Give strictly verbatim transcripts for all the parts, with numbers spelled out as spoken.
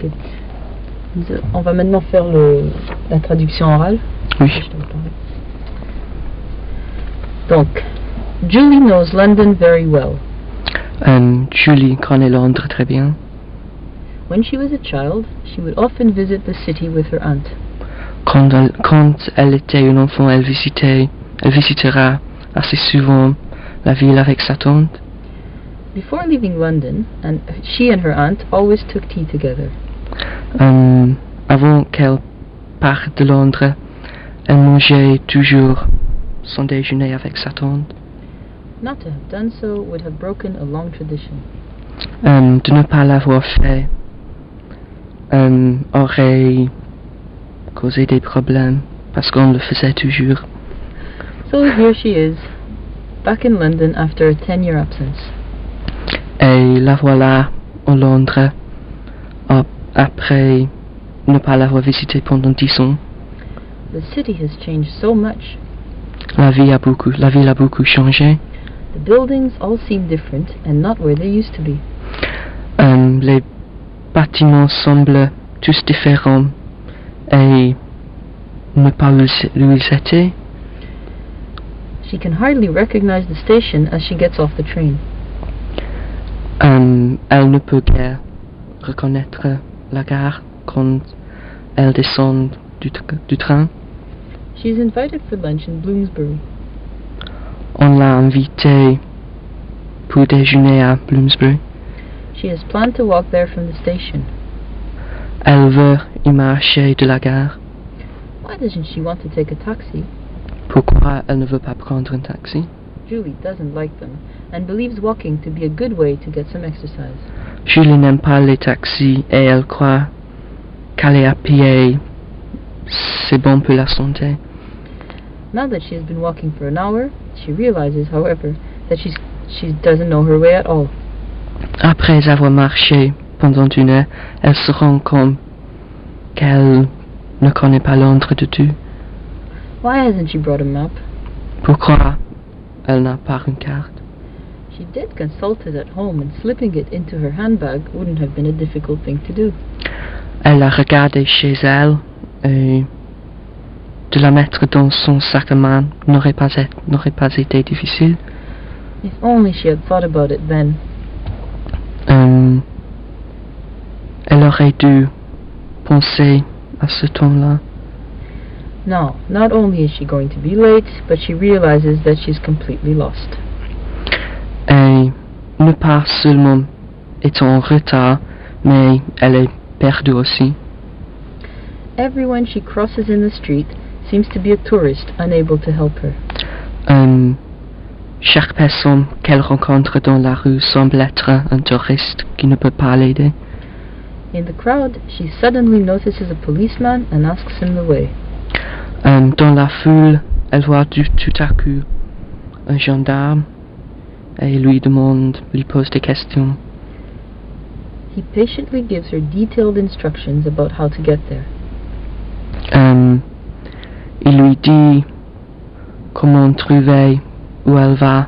Ok. On va maintenant faire le, la traduction orale. Oui. Donc, Julie knows London very well. Um, Julie connaît Londres très bien. When she was a child, she would often visit the city with her aunt. Quand elle, quand elle était une enfant, elle visitait, elle visitera assez souvent la ville avec sa tante. Before leaving London, and she and her aunt always took tea together. Um, avant qu'elle parte de Londres, elle mangeait toujours son déjeuner avec sa tante. Not to have done so would have broken a long tradition. Um, de ne pas l'avoir fait um, aurait causé des problèmes parce qu'on le faisait toujours. So here she is, back in London after a ten-year absence. Et la voilà en Londres après ne pas l'avoir visité pendant dix ans. The city has changed so much. La vie a beaucoup, la ville a beaucoup changé. The buildings all seem different and not where they used to be. Um, les bâtiments semblent tous différents et ne pas où ils étaient. She can hardly recognize the station as she gets off the train. Um, elle ne peut guère reconnaître la gare quand elle descend du, du train. She is invited for lunch in Bloomsbury. On l'a invitée pour déjeuner à Bloomsbury. She has planned to walk there from the station. Elle veut y marcher de la gare. Why doesn't she want to take a taxi? Pourquoi elle ne veut pas prendre un taxi? Julie doesn't like them and believes walking to be a good way to get some exercise. Julie n'aime pas les taxis et elle croit qu'aller à pied c'est bon pour la santé. Now that she has been walking for an hour, she realizes, however, that she's, she doesn't know her way at all. Après avoir marché pendant une heure, elle se rend compte qu'elle ne connaît pas Londres du tout. Why hasn't she brought a map? Pourquoi elle n'a pas une carte? She did consult it at home, and slipping it into her handbag wouldn't have been a difficult thing to do. Elle a regardé chez elle et de la mettre dans son sac à main n'aurait pas, n'aurait pas été difficile. If only she had thought about it then. Um, elle aurait dû penser à ce temps-là. Now, not only is she going to be late, but she realizes that she's completely lost. Et ne pas seulement est en retard, mais elle est perdue aussi. Everyone she crosses in the street seems to be a tourist unable to help her. Um, chaque personne qu'elle rencontre dans la rue semble être un touriste qui ne peut pas l'aider. In the crowd, she suddenly notices a policeman and asks him the way. Um, dans la foule, elle voit du, tout à coup un gendarme et lui demande, lui pose des questions. He patiently gives her detailed instructions about how to get there. Um, il lui dit comment trouver où elle va.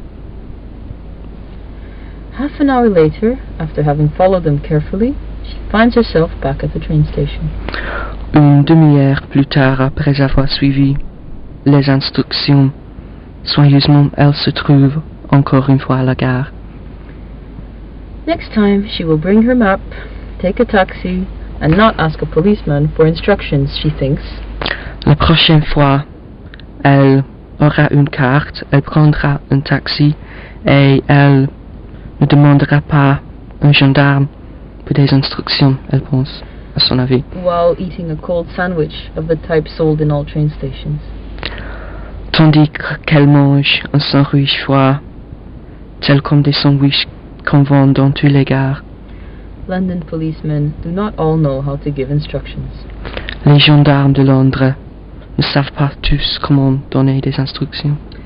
Half an hour later, after having followed them carefully, she finds herself back at the train station. Une demi-heure plus tard, après avoir suivi les instructions soigneusement, elle se trouve encore une fois à la gare. Next time, she will bring her map, take a taxi, and not ask a policeman for instructions, she thinks. La prochaine fois, elle aura une carte, elle prendra un taxi et elle ne demandera pas un gendarme pour des instructions, elle pense, à son avis. While eating a cold sandwich of the type sold in all train stations. Tandis qu'elle mange un sandwich froid, tel comme des sandwichs qu'on vend dans tous les gares. London policemen do not all know how to give instructions. Les gendarmes de Londres ne savent pas tous comment donner des instructions.